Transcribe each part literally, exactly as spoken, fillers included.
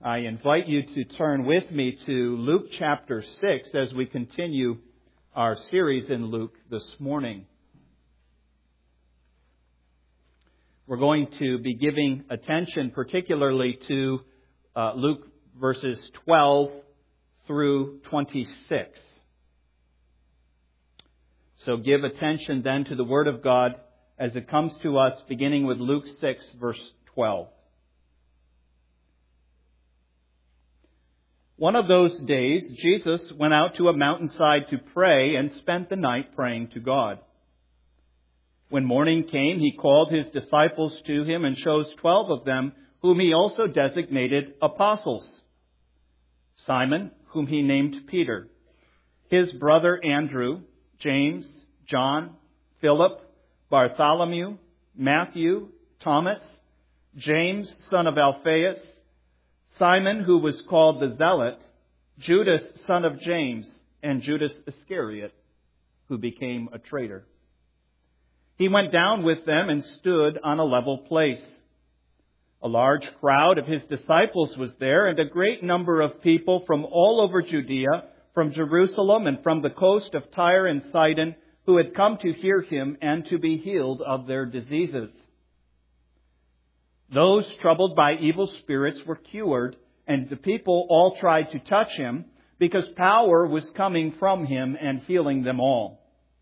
I invite you to turn with me to Luke chapter six as we continue our series in Luke this morning. We're going to be giving attention particularly to uh, Luke verses twelve through twenty-six. So give attention then to the Word of God as it comes to us, beginning with Luke six, verse twelve. One of those days, Jesus went out to a mountainside to pray and spent the night praying to God. When morning came, he called his disciples to him and chose twelve of them, whom he also designated apostles. Simon, whom he named Peter, his brother Andrew, James, John, Philip, Bartholomew, Matthew, Thomas, James, son of Alphaeus, Simon, who was called the Zealot, Judas, son of James, and Judas Iscariot, who became a traitor. He went down with them and stood on a level place. A large crowd of his disciples was there, and a great number of people from all over Judea, from Jerusalem and from the coast of Tyre and Sidon, who had come to hear him and to be healed of their diseases. Those troubled by evil spirits were cured, and the people all tried to touch him, because power was coming from him and healing them all.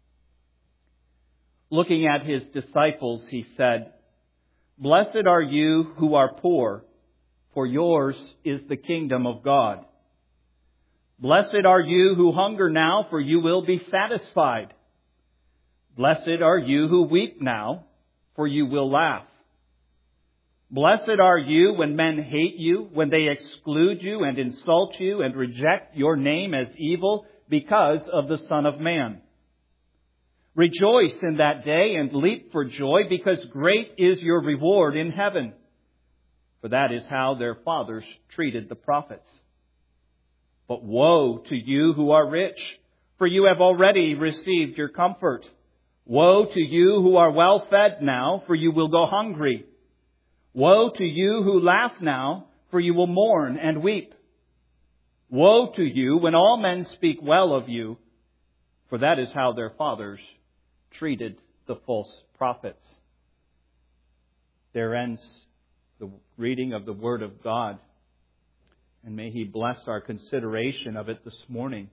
Looking at his disciples, he said, "Blessed are you who are poor, for yours is the kingdom of God. Blessed are you who hunger now, for you will be satisfied. Blessed are you who weep now, for you will laugh. Blessed are you when men hate you, when they exclude you and insult you and reject your name as evil because of the Son of Man. Rejoice in that day and leap for joy, because great is your reward in heaven. For that is how their fathers treated the prophets. But woe to you who are rich, for you have already received your comfort. Woe to you who are well fed now, for you will go hungry. Woe to you who laugh now, for you will mourn and weep. Woe to you when all men speak well of you, for that is how their fathers treated the false prophets." There ends the reading of the Word of God, and may He bless our consideration of it this morning.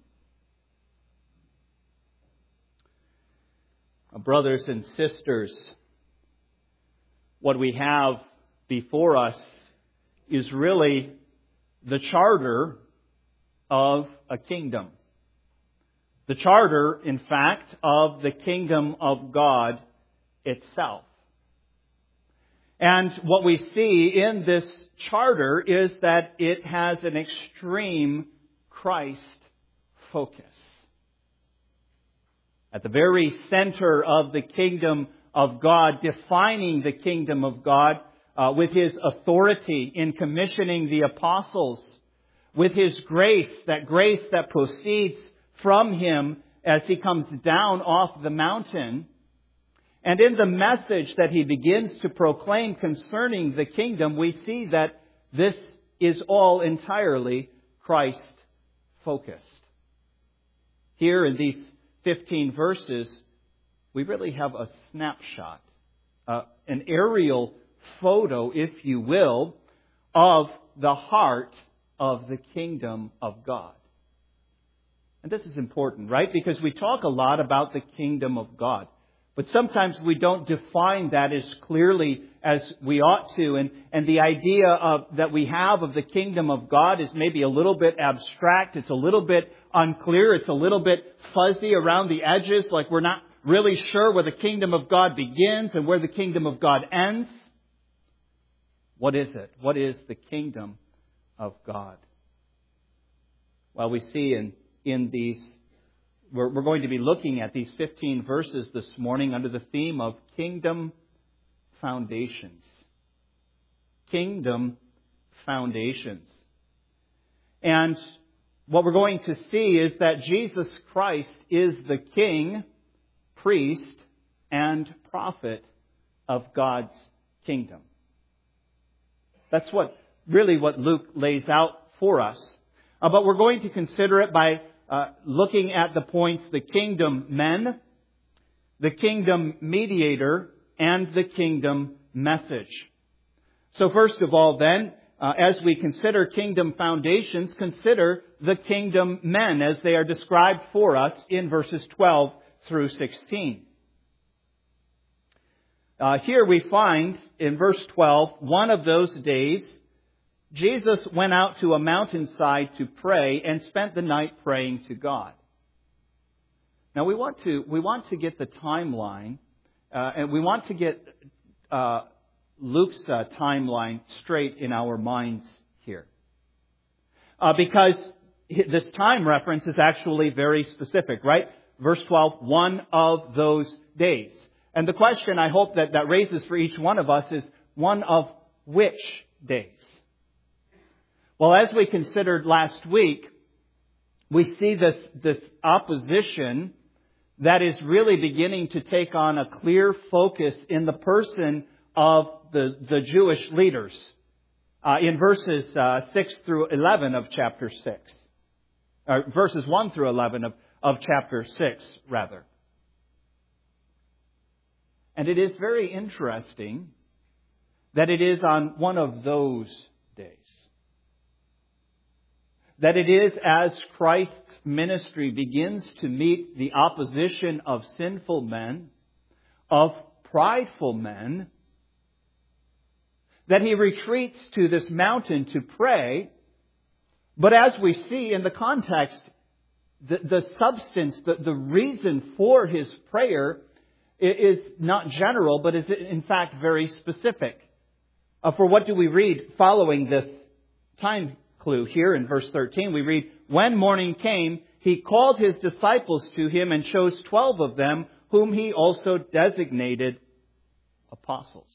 Brothers and sisters, what we have before us is really the charter of a kingdom. The charter, in fact, of the kingdom of God itself. And what we see in this charter is that it has an extreme Christ focus. At the very center of the kingdom of God, defining the kingdom of God uh, with His authority in commissioning the apostles, with His grace, that grace that proceeds from Him as He comes down off the mountain, and in the message that He begins to proclaim concerning the kingdom, we see that this is all entirely Christ-focused. Here in these fifteen verses, we really have a snapshot, uh, an aerial photo, if you will, of the heart of the kingdom of God. And this is important, right? Because we talk a lot about the kingdom of God, but sometimes we don't define that as clearly as we ought to. And, and the idea of that we have of the kingdom of God is maybe a little bit abstract. It's a little bit unclear. It's a little bit fuzzy around the edges, like we're not really sure where the kingdom of God begins and where the kingdom of God ends. What is it? What is the kingdom of God? Well, we see in, in these, we're, we're going to be looking at these fifteen verses this morning under the theme of kingdom foundations. Kingdom foundations. And what we're going to see is that Jesus Christ is the King, priest, and prophet of God's kingdom. That's what really what Luke lays out for us. Uh, but we're going to consider it by uh, looking at the points: the kingdom men, the kingdom mediator, and the kingdom message. So first of all then, uh, as we consider kingdom foundations, consider the kingdom men as they are described for us in verses twelve through sixteen. Uh, here we find in verse twelve, one of those days, Jesus went out to a mountainside to pray and spent the night praying to God. Now we want to we want to get the timeline, uh, and we want to get uh, Luke's uh, timeline straight in our minds here, uh, because this time reference is actually very specific, right? Verse twelve, one of those days. And the question I hope that that raises for each one of us is, one of which days? Well, as we considered last week, we see this, this opposition that is really beginning to take on a clear focus in the person of the, the Jewish leaders uh, in verses uh, six through eleven of chapter six. Or verses one through eleven of, of chapter six, rather. And it is very interesting that it is on one of those days. That it is as Christ's ministry begins to meet the opposition of sinful men, of prideful men, that He retreats to this mountain to pray. But as we see in the context, the, the substance, the, the reason for His prayer is not general, but is in fact very specific. Uh, for what do we read following this time clue here in verse thirteen? We read, when morning came, He called His disciples to Him and chose twelve of them, whom He also designated apostles.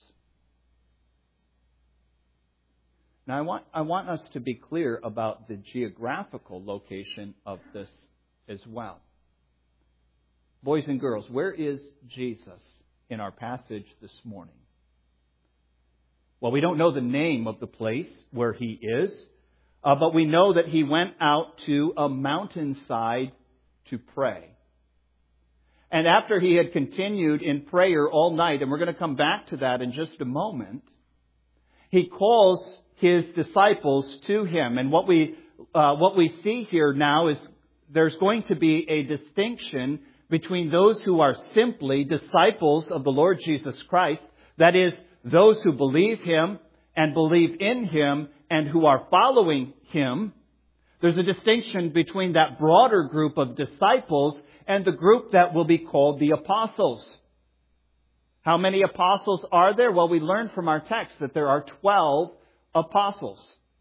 Now I want, I want us to be clear about the geographical location of this as well. Boys and girls, where is Jesus in our passage this morning? Well, we don't know the name of the place where He is, uh, but we know that He went out to a mountainside to pray. And after He had continued in prayer all night, and we're going to come back to that in just a moment, He calls His disciples to Him. And what we uh, what we see here now is there's going to be a distinction between those who are simply disciples of the Lord Jesus Christ, that is, those who believe Him and believe in Him and who are following Him. There's a distinction between that broader group of disciples and the group that will be called the apostles. How many apostles are there? Well, we learned from our text that there are twelve apostles.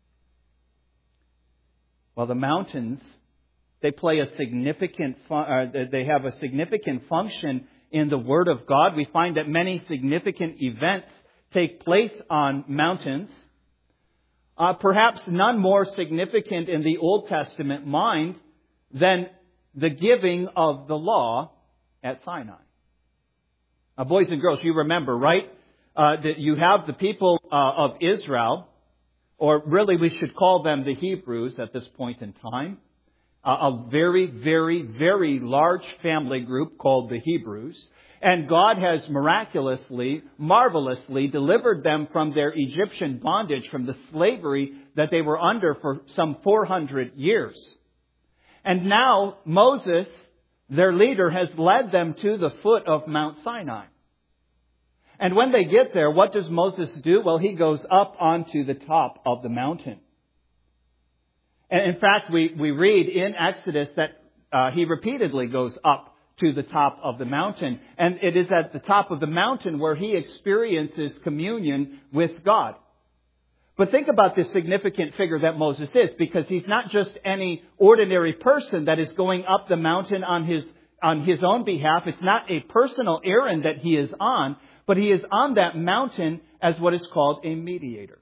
Well, the mountains, they play a significant, uh, they have a significant function in the Word of God. We find that many significant events take place on mountains. Uh, perhaps none more significant in the Old Testament mind than the giving of the law at Sinai. Now, boys and girls, you remember, right? Uh, that you have the people uh, of Israel, or really we should call them the Hebrews at this point in time. A very, very, very large family group called the Hebrews. And God has miraculously, marvelously delivered them from their Egyptian bondage, from the slavery that they were under for some four hundred years. And now Moses, their leader, has led them to the foot of Mount Sinai. And when they get there, what does Moses do? Well, he goes up onto the top of the mountain. And in fact, we, we read in Exodus that uh, he repeatedly goes up to the top of the mountain. And it is at the top of the mountain where he experiences communion with God. But think about this significant figure that Moses is, because he's not just any ordinary person that is going up the mountain on his, on his own behalf. It's not a personal errand that he is on, but he is on that mountain as what is called a mediator.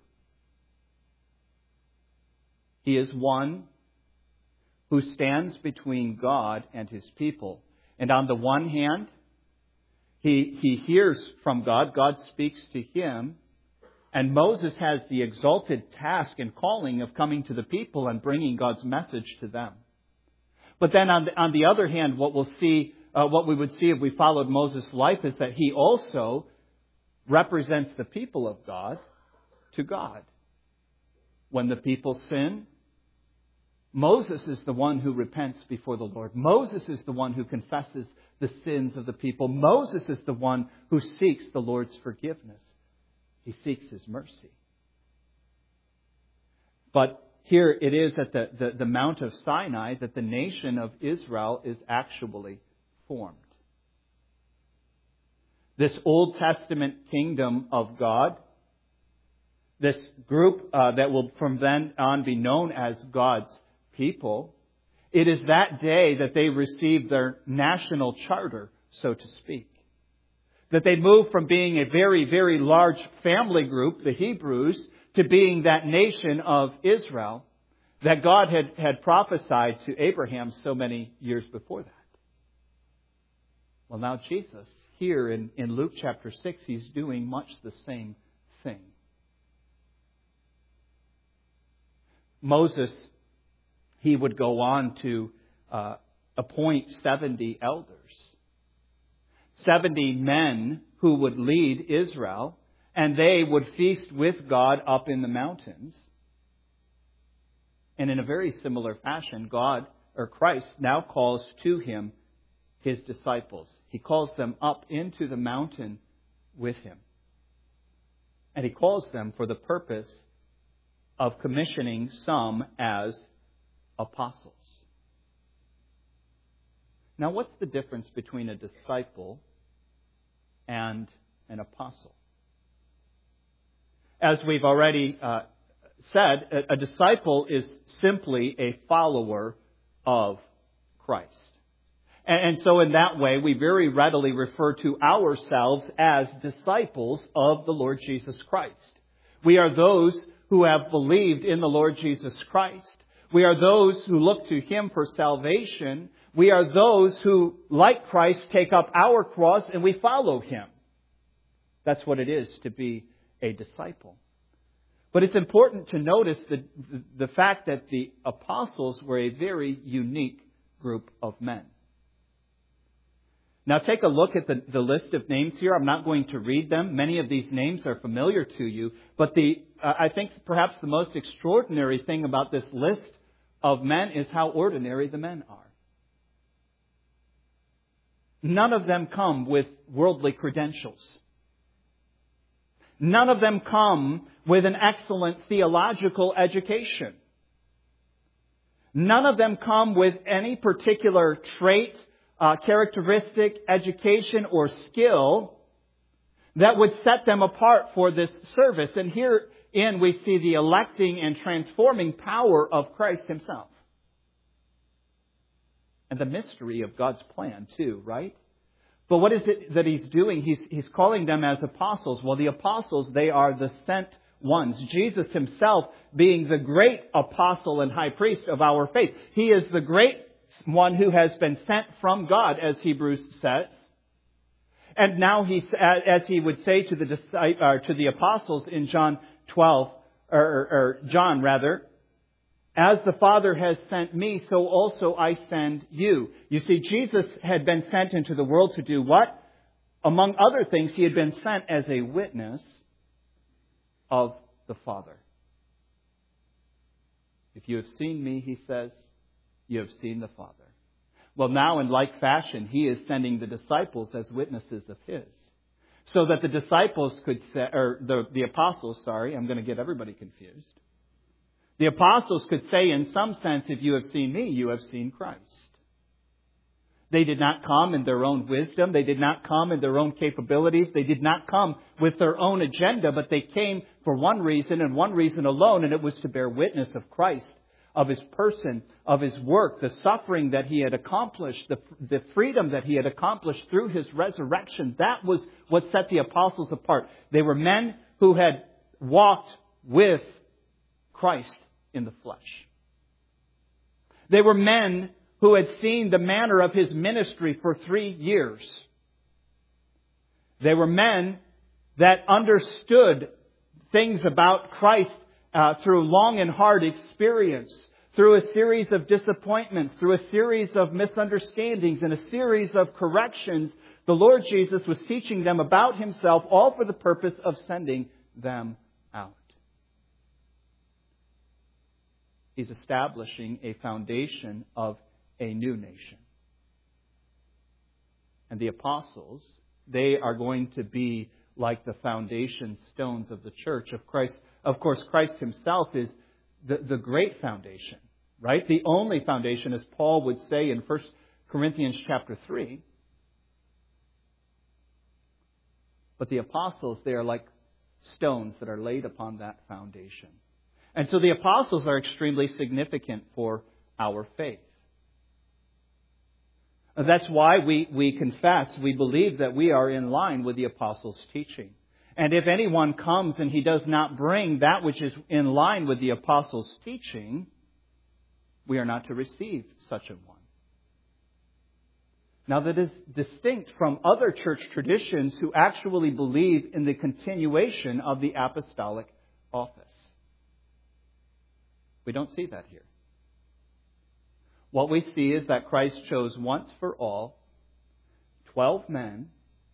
He is one who stands between God and His people. And on the one hand, he, he hears from God. God speaks to him. And Moses has the exalted task and calling of coming to the people and bringing God's message to them. But then on the, on the other hand, what we'll see, uh, what we would see if we followed Moses' life is that he also represents the people of God to God. When the people sin, Moses is the one who repents before the Lord. Moses is the one who confesses the sins of the people. Moses is the one who seeks the Lord's forgiveness. He seeks His mercy. But here it is at the, the, the Mount of Sinai that the nation of Israel is actually formed. This Old Testament kingdom of God, this group uh, that will from then on be known as God's people, it is that day that they receive their national charter, so to speak. That they move from being a very, very large family group, the Hebrews, to being that nation of Israel that God had, had prophesied to Abraham so many years before that. Well, now Jesus, here in, in Luke chapter six, He's doing much the same thing. Moses, he would go on to uh, appoint seventy elders. seventy men who would lead Israel, and they would feast with God up in the mountains. And in a very similar fashion, God, or Christ, now calls to Him His disciples. He calls them up into the mountain with Him. And He calls them for the purpose of commissioning some as apostles. Now, what's the difference between a disciple and an apostle? As we've already uh, said, a, a disciple is simply a follower of Christ. And, and so in that way, we very readily refer to ourselves as disciples of the Lord Jesus Christ. We are those who have believed in the Lord Jesus Christ. We are those who look to Him for salvation. We are those who, like Christ, take up our cross and we follow Him. That's what it is to be a disciple. But it's important to notice the, the, the fact that the apostles were a very unique group of men. Now take a look at the, the list of names here. I'm not going to read them. Many of these names are familiar to you. But the uh, I think perhaps the most extraordinary thing about this list of men is how ordinary the men are. None of them come with worldly credentials. None of them come with an excellent theological education. None of them come with any particular trait, uh, characteristic, education, or skill that would set them apart for this service. And herein we see the electing and transforming power of Christ Himself. And the mystery of God's plan too, right? But what is it that He's doing? He's, he's calling them as apostles. Well, the apostles, they are the sent ones. Jesus Himself being the great apostle and high priest of our faith. He is the great one who has been sent from God, as Hebrews says. And now He, as He would say to the or to the apostles in John twelve, or, or John rather, as the Father has sent me, so also I send you. You see, Jesus had been sent into the world to do what? Among other things, He had been sent as a witness of the Father. If you have seen me, He says, you have seen the Father. Well, now in like fashion, He is sending the disciples as witnesses of His. So that the disciples could say, or the, the apostles, sorry, I'm going to get everybody confused. The apostles could say in some sense, if you have seen me, you have seen Christ. They did not come in their own wisdom. They did not come in their own capabilities. They did not come with their own agenda, but they came for one reason and one reason alone, and it was to bear witness of Christ, of His person, of His work, the suffering that He had accomplished, the, the freedom that He had accomplished through His resurrection. That was what set the apostles apart. They were men who had walked with Christ in the flesh. They were men who had seen the manner of His ministry for three years. They were men that understood things about Christ uh, through long and hard experience, through a series of disappointments, through a series of misunderstandings, and a series of corrections. The Lord Jesus was teaching them about Himself, all for the purpose of sending them out. He's establishing a foundation of a new nation. And the apostles, they are going to be like the foundation stones of the church of Christ. Of course, Christ Himself is the, the great foundation, right? The only foundation, as Paul would say in First Corinthians chapter three. But the apostles, they are like stones that are laid upon that foundation. And so the apostles are extremely significant for our faith. That's why we, we confess, we believe that we are in line with the apostles' teaching. And if anyone comes and he does not bring that which is in line with the apostles' teaching, we are not to receive such a one. Now that is distinct from other church traditions who actually believe in the continuation of the apostolic office. We don't see that here. What we see is that Christ chose once for all twelve men,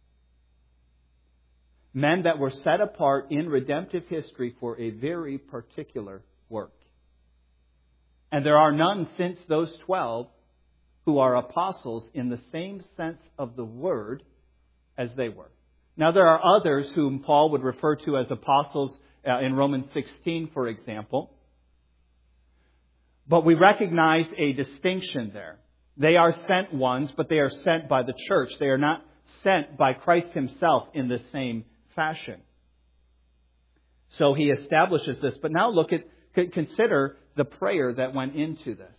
men that were set apart in redemptive history for a very particular work. And there are none since those twelve who are apostles in the same sense of the word as they were. Now there are others whom Paul would refer to as apostles uh, in Romans sixteen, for example. But we recognize a distinction there. They are sent ones, but they are sent by the church. They are not sent by Christ Himself in the same fashion. So He establishes this. But now look at, consider the prayer that went into this.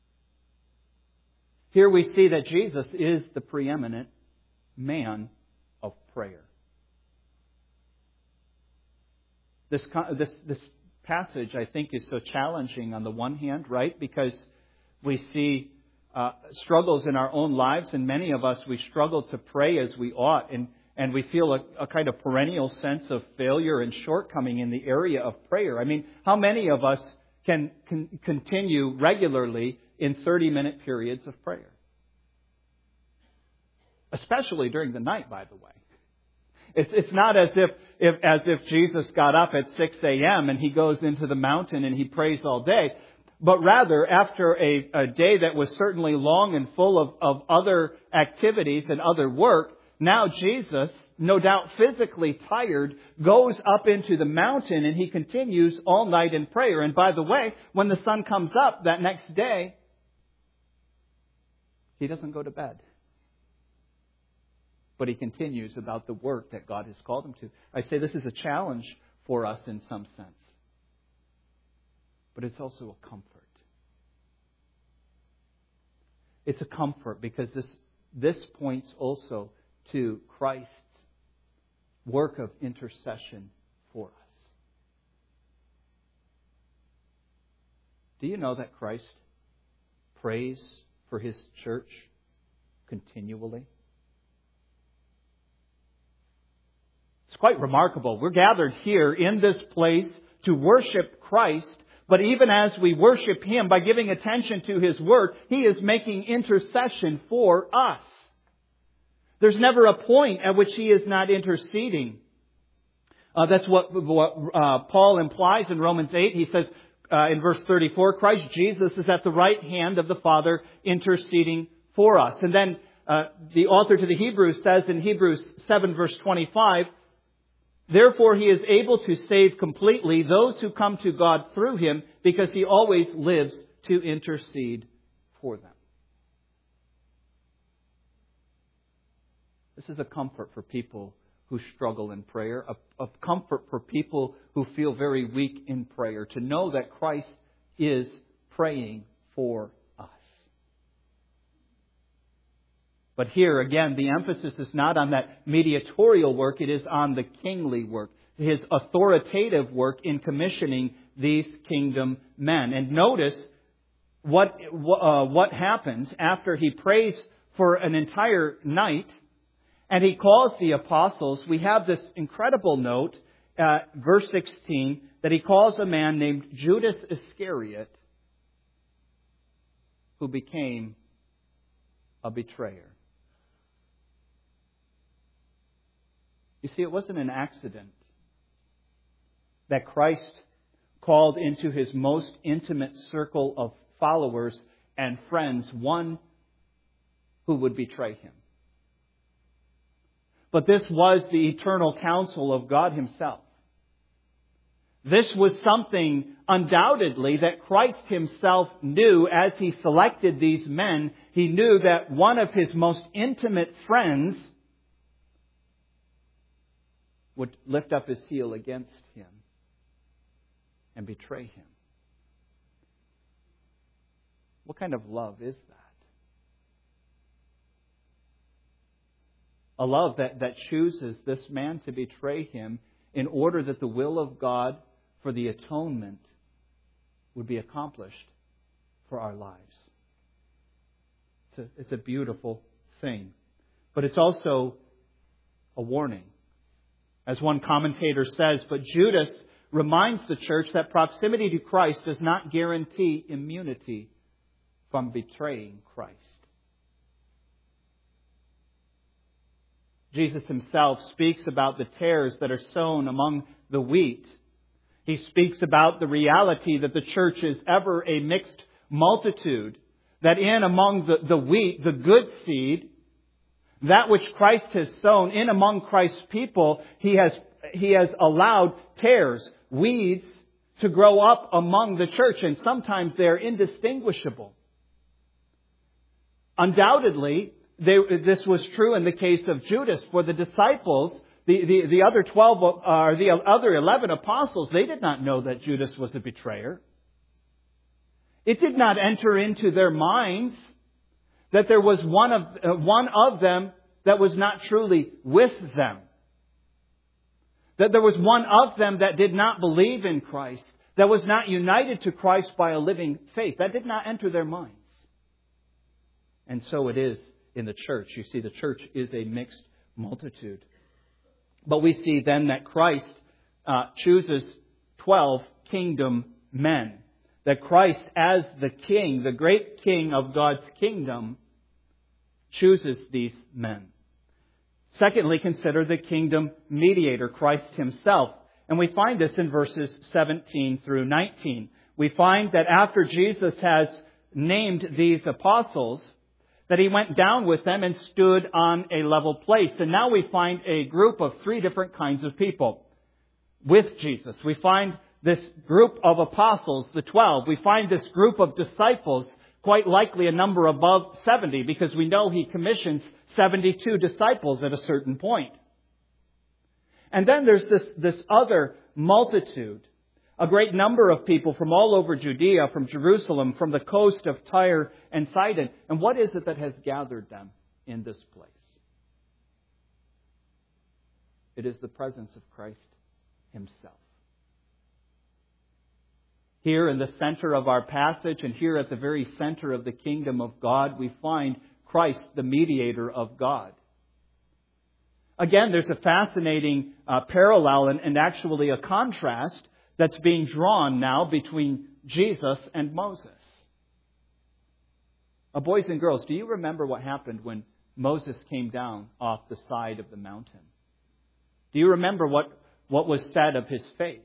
Here we see that Jesus is the preeminent man of prayer. This, this, this passage, I think, is so challenging on the one hand, right? Because we see uh, struggles in our own lives, and many of us, we struggle to pray as we ought, and, and we feel a, a kind of perennial sense of failure and shortcoming in the area of prayer. I mean, how many of us can, can continue regularly in thirty-minute periods of prayer? Especially during the night, by the way. It's it's not as if, if as if Jesus got up at six a.m. and He goes into the mountain and He prays all day. But rather, after a, a day that was certainly long and full of, of other activities and other work, now Jesus, no doubt physically tired, goes up into the mountain and He continues all night in prayer. And by the way, when the sun comes up that next day, He doesn't go to bed. But He continues about the work that God has called Him to. I say this is a challenge for us in some sense. But it's also a comfort. It's a comfort because this, this points also to Christ's work of intercession for us. Do you know that Christ prays for His church continually? It's quite remarkable. We're gathered here in this place to worship Christ, but even as we worship Him by giving attention to His Word, He is making intercession for us. There's never a point at which He is not interceding. Uh, that's what, what uh, Paul implies in Romans eight. He says uh, in verse thirty-four, Christ Jesus is at the right hand of the Father interceding for us. And then uh, the author to the Hebrews says in Hebrews seven verse twenty-five, therefore He is able to save completely those who come to God through Him, because He always lives to intercede for them. This is a comfort for people who struggle in prayer, a, a comfort for people who feel very weak in prayer, to know that Christ is praying for us. But here, again, the emphasis is not on that mediatorial work, it is on the kingly work, His authoritative work in commissioning these kingdom men. And notice what, uh, what happens after He prays for an entire night and He calls the apostles. We have this incredible note uh, verse sixteen, that he calls a man named Judas Iscariot who became a betrayer. You see, it wasn't an accident that Christ called into His most intimate circle of followers and friends one who would betray Him. But this was the eternal counsel of God Himself. This was something undoubtedly that Christ Himself knew as He selected these men. He knew that one of His most intimate friends would lift up his heel against Him and betray Him. What kind of love is that? A love that, that chooses this man to betray him in order that the will of God for the atonement would be accomplished for our lives. It's a, it's a beautiful thing. But it's also a warning. As one commentator says, but Judas reminds the church that proximity to Christ does not guarantee immunity from betraying Christ. Jesus Himself speaks about the tares that are sown among the wheat. He speaks about the reality that the church is ever a mixed multitude, that in among the, the wheat, the good seed, that which Christ has sown, in among Christ's people, He has, He has allowed tares, weeds, to grow up among the church, and sometimes they're indistinguishable. Undoubtedly, they, this was true in the case of Judas. For the disciples, the, the, the other twelve, or the other eleven apostles, they did not know that Judas was a betrayer. It did not enter into their minds that there was one of, uh, one of them that was not truly with them. That there was one of them that did not believe in Christ, that was not united to Christ by a living faith. That did not enter their minds. And so it is in the church. You see, the church is a mixed multitude. But we see then that Christ uh, chooses twelve kingdom men. That Christ, as the King, the great King of God's kingdom, chooses these men. Secondly, consider the kingdom mediator, Christ Himself. And we find this in verses seventeen through nineteen. We find that after Jesus has named these apostles, that He went down with them and stood on a level place. And now we find a group of three different kinds of people with Jesus. We find this group of apostles, the twelve. We find this group of disciples, quite likely a number above seventy, because we know He commissions seventy-two disciples at a certain point. And then there's this, this other multitude, a great number of people from all over Judea, from Jerusalem, from the coast of Tyre and Sidon. And what is it that has gathered them in this place? It is the presence of Christ Himself. Here in the center of our passage, and here at the very center of the kingdom of God, we find Christ, the mediator of God. Again, there's a fascinating uh, parallel and, and actually a contrast that's being drawn now between Jesus and Moses. Uh, boys and girls, do you remember what happened when Moses came down off the side of the mountain? Do you remember what, what was said of his face?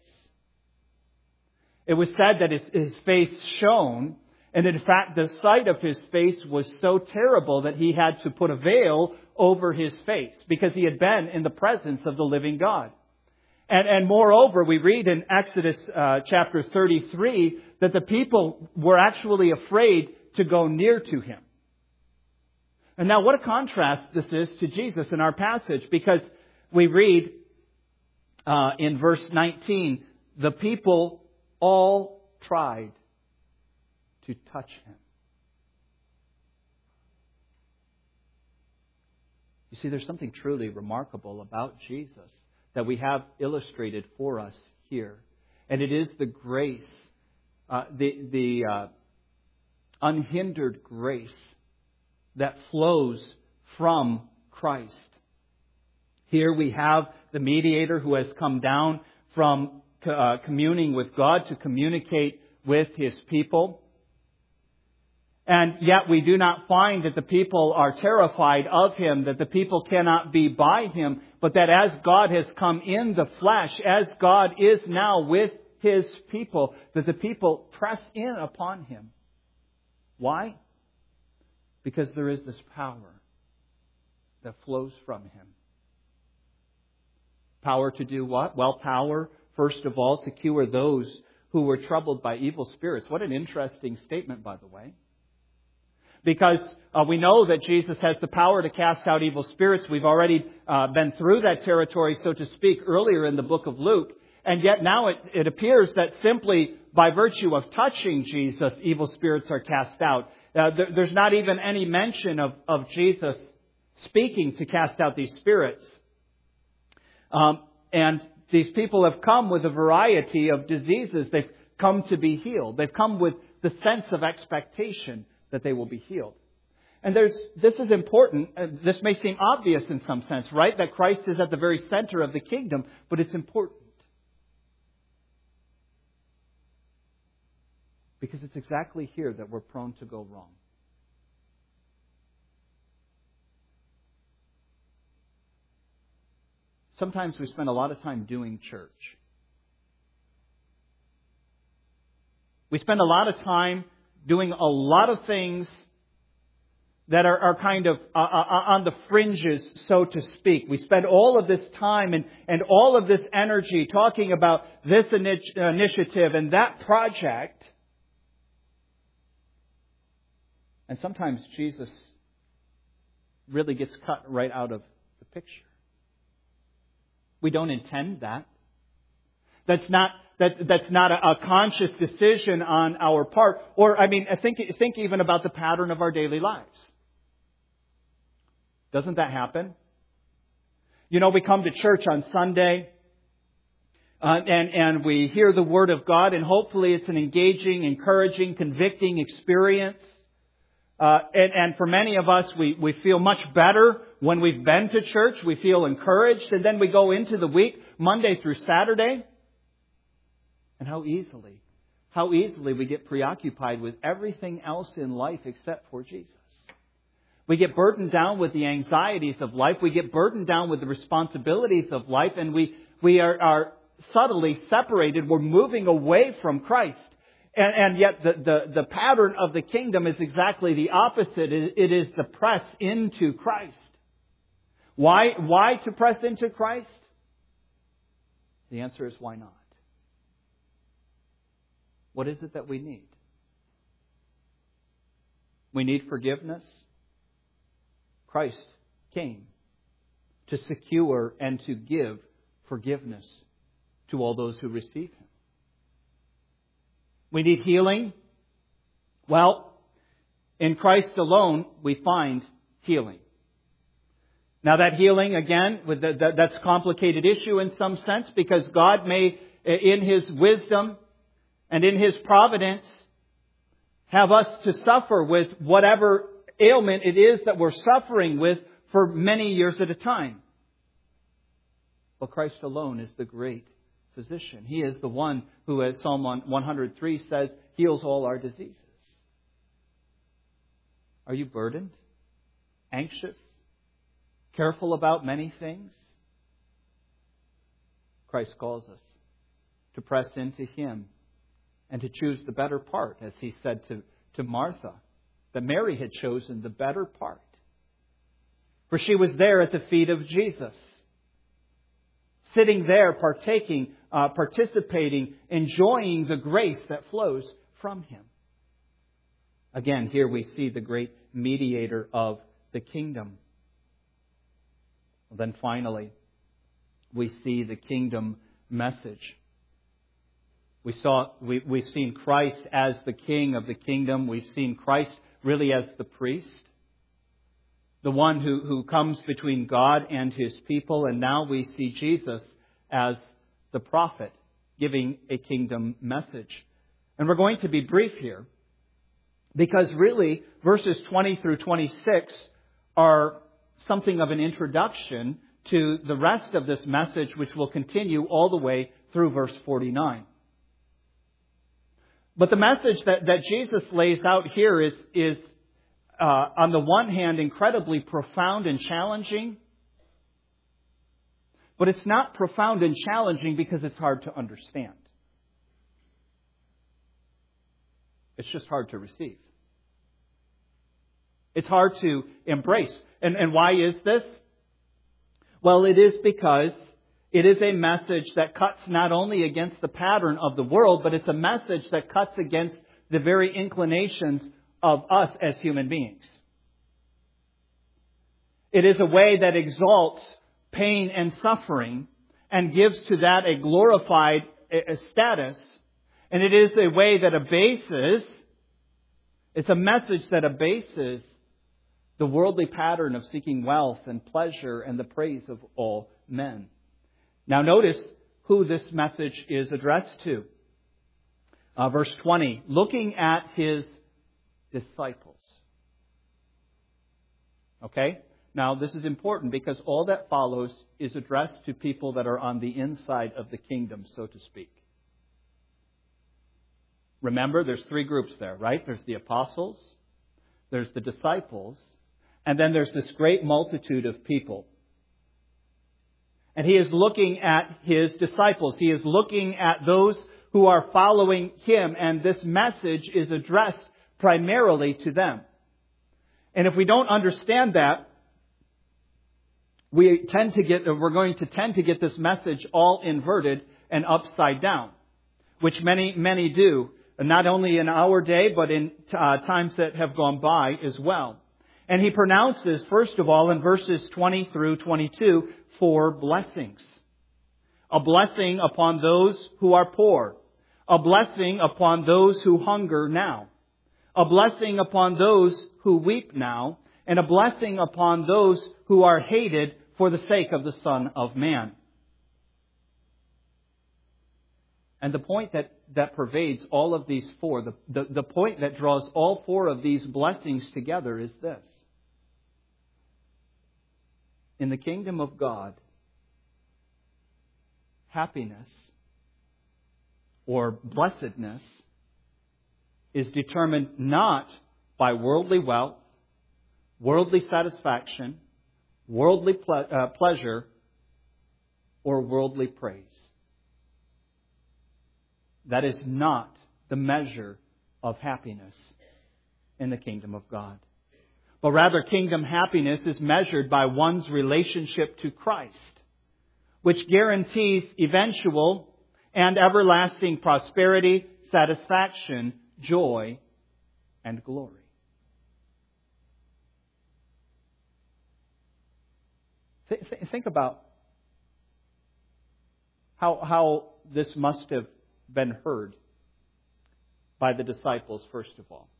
It was said that his, his face shone, and in fact the sight of his face was so terrible that he had to put a veil over his face because he had been in the presence of the living God. And, and moreover, we read in Exodus uh, chapter thirty-three that the people were actually afraid to go near to him. And now what a contrast this is to Jesus in our passage, because we read uh, in verse nineteen, the people all tried to touch him. You see, there's something truly remarkable about Jesus that we have illustrated for us here. And it is the grace, uh, the, the uh, unhindered grace that flows from Christ. Here we have the mediator who has come down from uh, communing with God to communicate with His people. And yet we do not find that the people are terrified of Him, that the people cannot be by Him, but that as God has come in the flesh, as God is now with His people, that the people press in upon Him. Why? Because there is this power that flows from Him. Power to do what? Well, power, first of all, to cure those who were troubled by evil spirits. What an interesting statement, by the way. Because uh, we know that Jesus has the power to cast out evil spirits. We've already uh, been through that territory, so to speak, earlier in the book of Luke. And yet now it, it appears that simply by virtue of touching Jesus, evil spirits are cast out. Uh, there, there's not even any mention of, of Jesus speaking to cast out these spirits. Um, and these people have come with a variety of diseases. They've come to be healed. They've come with the sense of expectation that they will be healed. And there's, this is important. Uh, this may seem obvious in some sense, right? That Christ is at the very center of the kingdom, but it's important. Because it's exactly here that we're prone to go wrong. Sometimes we spend a lot of time doing church. We spend a lot of time doing a lot of things that are, are kind of uh, uh, on the fringes, so to speak. We spend all of this time and, and all of this energy talking about this init- initiative and that project. And sometimes Jesus really gets cut right out of the picture. We don't intend that. That's not that that's not a, a conscious decision on our part. Or I mean, I think think even about the pattern of our daily lives. Doesn't that happen? You know, we come to church on Sunday, uh, and and we hear the Word of God, and hopefully it's an engaging, encouraging, convicting experience. Uh, and, and for many of us, we, we feel much better when we've been to church. We feel encouraged. And then we go into the week, Monday through Saturday. And how easily, how easily we get preoccupied with everything else in life except for Jesus. We get burdened down with the anxieties of life. We get burdened down with the responsibilities of life. And we, we are, are subtly separated. We're moving away from Christ. And, and yet the, the, the pattern of the kingdom is exactly the opposite. It, it is the press into Christ. Why, why to press into Christ? The answer is why not? What is it that we need? We need forgiveness. Christ came to secure and to give forgiveness to all those who receive Him. We need healing. Well, in Christ alone, we find healing. Now that healing, again, with the, the, that's a complicated issue in some sense, because God may, in His wisdom and in His providence, have us to suffer with whatever ailment it is that we're suffering with for many years at a time. But Christ alone is the great physician. He is the one who, as Psalm one hundred three says, heals all our diseases. Are you burdened? Anxious? Careful about many things? Christ calls us to press into Him and to choose the better part, as He said to, to Martha, that Mary had chosen the better part. For she was there at the feet of Jesus, sitting there, partaking, uh, participating, enjoying the grace that flows from Him. Again, here we see the great mediator of the kingdom. Then finally, we see the kingdom message. We saw, we, we've seen Christ as the king of the kingdom. We've seen Christ really as the priest, the one who, who comes between God and His people. And now we see Jesus as the prophet giving a kingdom message. And we're going to be brief here, because really verses twenty through twenty-six are something of an introduction to the rest of this message, which will continue all the way through verse forty-nine. But the message that, that Jesus lays out here is, is uh, on the one hand, incredibly profound and challenging. But it's not profound and challenging because it's hard to understand. It's just hard to receive. It's hard to embrace. And, and why is this? Well, it is because it is a message that cuts not only against the pattern of the world, but it's a message that cuts against the very inclinations of us as human beings. It is a way that exalts pain and suffering and gives to that a glorified status. And it is a way that abases, it's a message that abases the worldly pattern of seeking wealth and pleasure and the praise of all men. Now notice who this message is addressed to. Uh, verse twenty, looking at His disciples. Okay? Now this is important because all that follows is addressed to people that are on the inside of the kingdom, so to speak. Remember, there's three groups there, right? There's the apostles, there's the disciples, and then there's this great multitude of people. And He is looking at His disciples. He is looking at those who are following Him. And this message is addressed primarily to them. And if we don't understand that, we tend to get, we're going to tend to get this message all inverted and upside down, which many, many do, not only in our day, but in uh, times that have gone by as well. And He pronounces, first of all, in verses twenty through twenty-two, four blessings. A blessing upon those who are poor. A blessing upon those who hunger now. A blessing upon those who weep now. And a blessing upon those who are hated for the sake of the Son of Man. And the point that, that pervades all of these four, the, the, the point that draws all four of these blessings together is this. In the kingdom of God, happiness or blessedness is determined not by worldly wealth, worldly satisfaction, worldly ple- uh, pleasure, or worldly praise. That is not the measure of happiness in the kingdom of God. But rather, kingdom happiness is measured by one's relationship to Christ, which guarantees eventual and everlasting prosperity, satisfaction, joy, and glory. Th- th- think about how, how this must have been heard by the disciples, first of all.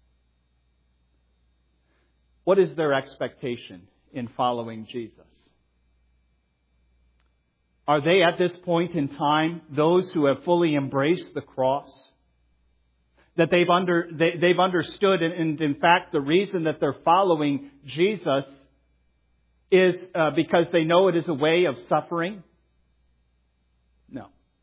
What is their expectation in following Jesus? Are they at this point in time those who have fully embraced the cross? That they've under they, they've understood, and, and in fact the reason that they're following Jesus is uh, because they know it is a way of suffering? No.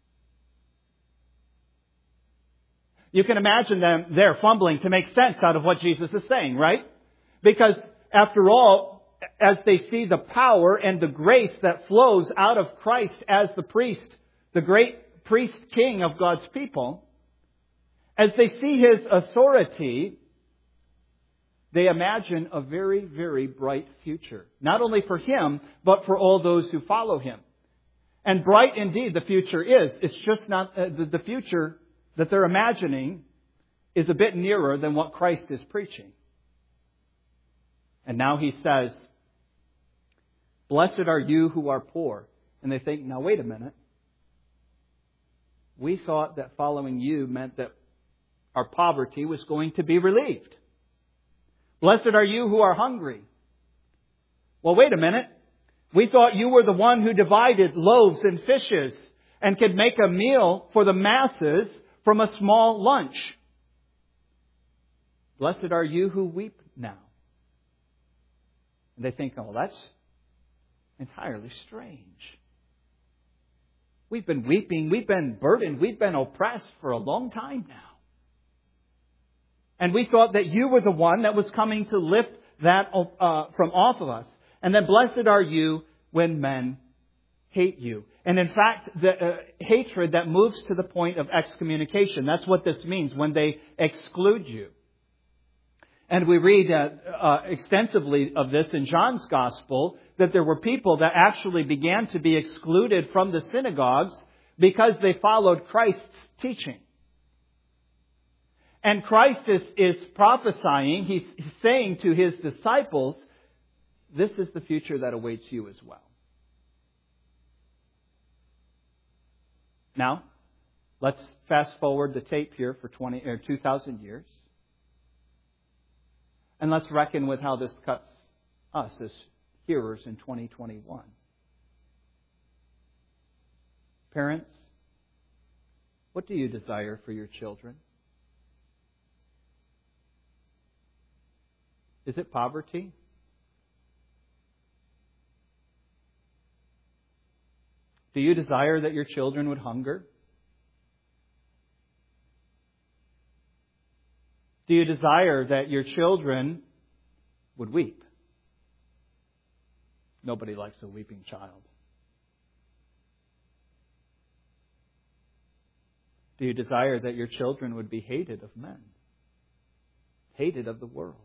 You can imagine them there fumbling to make sense out of what Jesus is saying, right? Because, after all, as they see the power and the grace that flows out of Christ as the priest, the great priest king of God's people, as they see His authority, they imagine a very, very bright future. Not only for Him, but for all those who follow Him. And bright indeed the future is. It's just not, uh, the, the future that they're imagining is a bit nearer than what Christ is preaching. And now He says, blessed are you who are poor. And they think, now wait a minute. We thought that following you meant that our poverty was going to be relieved. Blessed are you who are hungry. Well, wait a minute. We thought you were the one who divided loaves and fishes and could make a meal for the masses from a small lunch. Blessed are you who weep now. And they think, oh, that's entirely strange. We've been weeping. We've been burdened. We've been oppressed for a long time now. And we thought that you were the one that was coming to lift that uh, from off of us. And then blessed are you when men hate you. And in fact, the uh, hatred that moves to the point of excommunication. That's what this means, when they exclude you. And we read uh, uh, extensively of this in John's Gospel, that there were people that actually began to be excluded from the synagogues because they followed Christ's teaching. And Christ is, is prophesying, he's, he's saying to his disciples, this is the future that awaits you as well. Now, let's fast forward the tape here for twenty or two thousand years. And let's reckon with how this cuts us as hearers in twenty twenty-one. Parents, what do you desire for your children? Is it poverty? Do you desire that your children would hunger? Do you desire that your children would weep? Nobody likes a weeping child. Do you desire that your children would be hated of men? Hated of the world?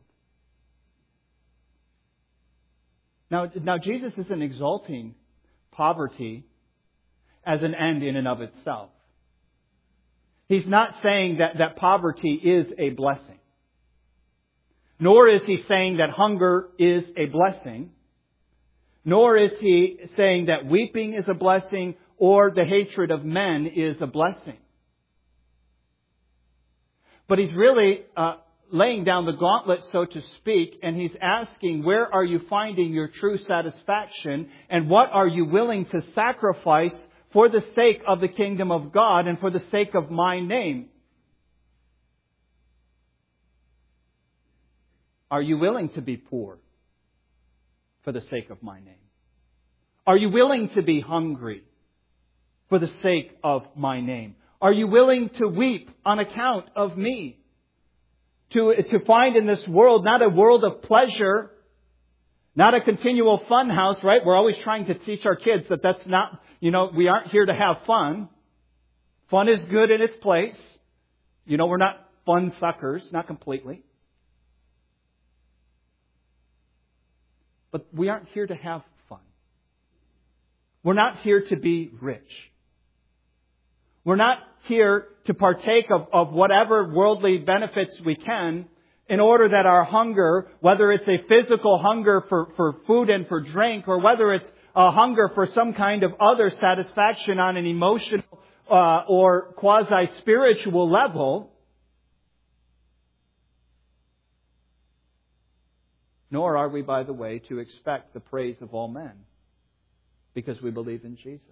Now, now Jesus isn't exalting poverty as an end in and of itself. He's not saying that, that poverty is a blessing. Nor is he saying that hunger is a blessing. Nor is he saying that weeping is a blessing or the hatred of men is a blessing. But he's really uh, laying down the gauntlet, so to speak, and he's asking, where are you finding your true satisfaction, and what are you willing to sacrifice for the sake of the kingdom of God and for the sake of my name? Are you willing to be poor for the sake of my name? Are you willing to be hungry for the sake of my name? Are you willing to weep on account of me? To, to find in this world not a world of pleasure, not a continual fun house, right? We're always trying to teach our kids that that's not, you know, we aren't here to have fun. Fun is good in its place. You know, we're not fun suckers, not completely. But we aren't here to have fun. We're not here to be rich. We're not here to partake of, of whatever worldly benefits we can in order that our hunger, whether it's a physical hunger for, for food and for drink, or whether it's a hunger for some kind of other satisfaction on an emotional uh, or quasi-spiritual level, nor are we, by the way, to expect the praise of all men because we believe in Jesus.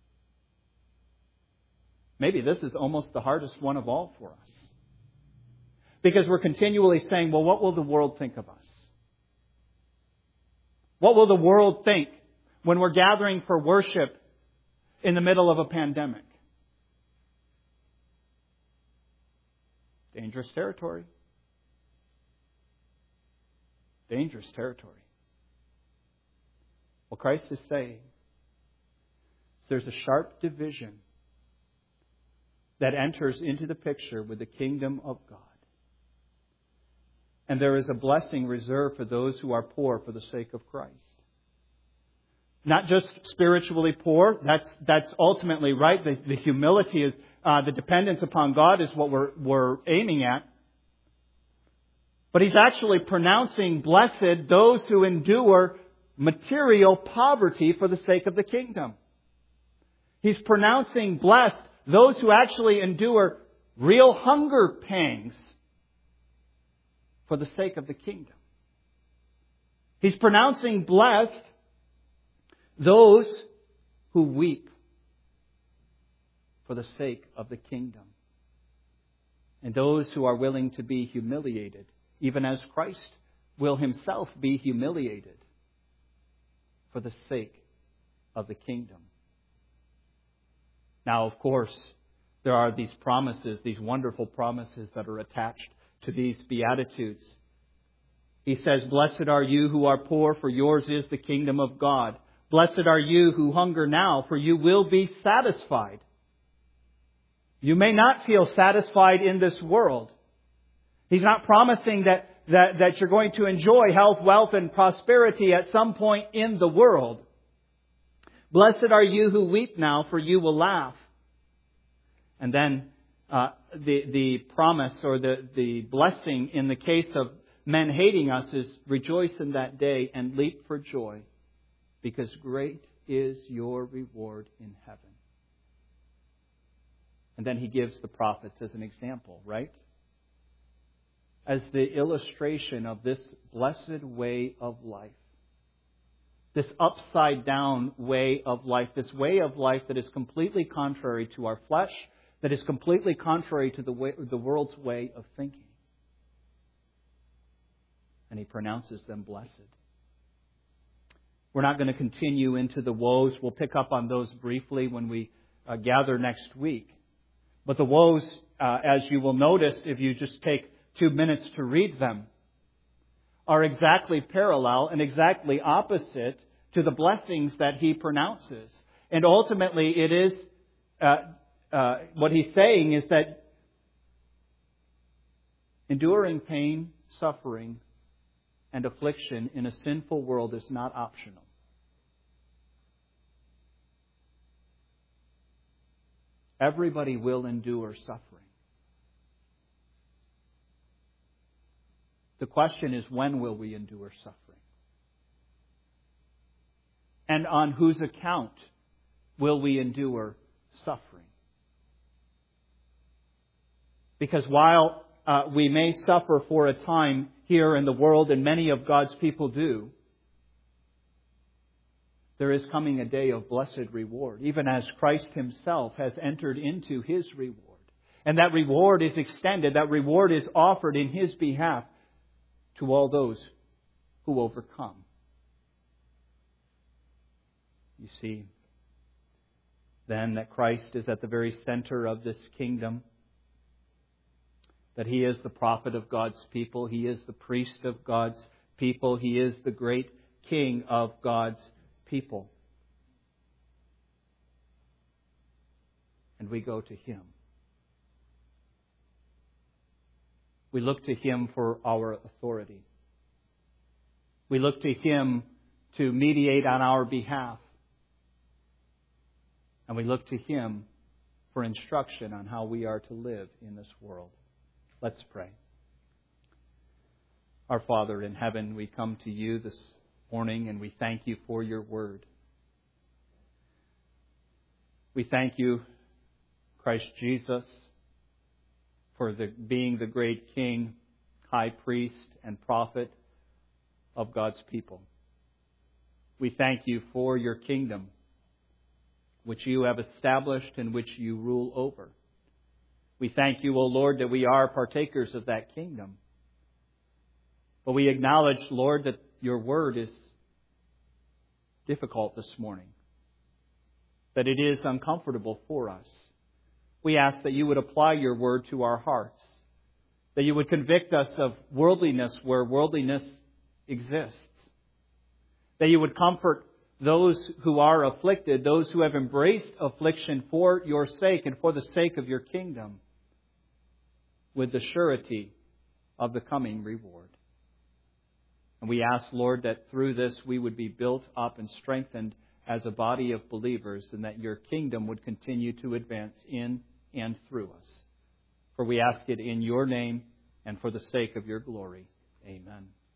Maybe this is almost the hardest one of all for us. Because we're continually saying, well, what will the world think of us? What will the world think when we're gathering for worship in the middle of a pandemic? Dangerous territory. Dangerous territory. What Christ is saying is there's a sharp division that enters into the picture with the kingdom of God. And there is a blessing reserved for those who are poor for the sake of Christ. Not just spiritually poor, that's that's ultimately right. The, the humility, is, uh, the dependence upon God is what we're, we're aiming at. But he's actually pronouncing blessed those who endure material poverty for the sake of the kingdom. He's pronouncing blessed those who actually endure real hunger pangs for the sake of the kingdom. He's pronouncing blessed those who weep for the sake of the kingdom. And those who are willing to be humiliated, even as Christ will himself be humiliated for the sake of the kingdom. Now, of course, there are these promises, these wonderful promises that are attached to these Beatitudes. He says, "Blessed are you who are poor, for yours is the kingdom of God. Blessed are you who hunger now, for you will be satisfied." You may not feel satisfied in this world. He's not promising that, that, that you're going to enjoy health, wealth, and prosperity at some point in the world. "Blessed are you who weep now, for you will laugh." And then uh, the the promise or the, the blessing in the case of men hating us is, "Rejoice in that day and leap for joy, because great is your reward in heaven." And then he gives the prophets as an example, right? As the illustration of this blessed way of life. This upside down way of life. This way of life that is completely contrary to our flesh. That is completely contrary to the way, the world's way of thinking. And he pronounces them blessed. We're not going to continue into the woes. We'll pick up on those briefly when we uh, gather next week. But the woes, uh, as you will notice if you just take two minutes to read them, are exactly parallel and exactly opposite to the blessings that he pronounces. And ultimately it is, uh, uh, what he's saying is that enduring pain, suffering, and affliction in a sinful world is not optional. Everybody will endure suffering. The question is, when will we endure suffering? And on whose account will we endure suffering? Because while uh, we may suffer for a time here in the world, and many of God's people do, there is coming a day of blessed reward, even as Christ Himself has entered into His reward. And that reward is extended, that reward is offered in His behalf to all those who overcome. You see, then, that Christ is at the very center of this kingdom, that He is the prophet of God's people, He is the priest of God's people, He is the great King of God's people. And we go to Him. We look to Him for our authority. We look to Him to mediate on our behalf. And we look to Him for instruction on how we are to live in this world. Let's pray. Our Father in heaven, we come to You this morning and we thank You for Your word. We thank You, Christ Jesus, for the, being the great King, High Priest, and Prophet of God's people. We thank You for Your kingdom, which You have established and which You rule over. We thank You, O Lord, that we are partakers of that kingdom. But we acknowledge, Lord, that Your word is difficult this morning, that it is uncomfortable for us. We ask that You would apply Your word to our hearts, that You would convict us of worldliness where worldliness exists, that You would comfort those who are afflicted, those who have embraced affliction for Your sake and for the sake of Your kingdom, with the surety of the coming reward. And we ask, Lord, that through this we would be built up and strengthened as a body of believers, and that Your kingdom would continue to advance in and through us. For we ask it in Your name and for the sake of Your glory. Amen.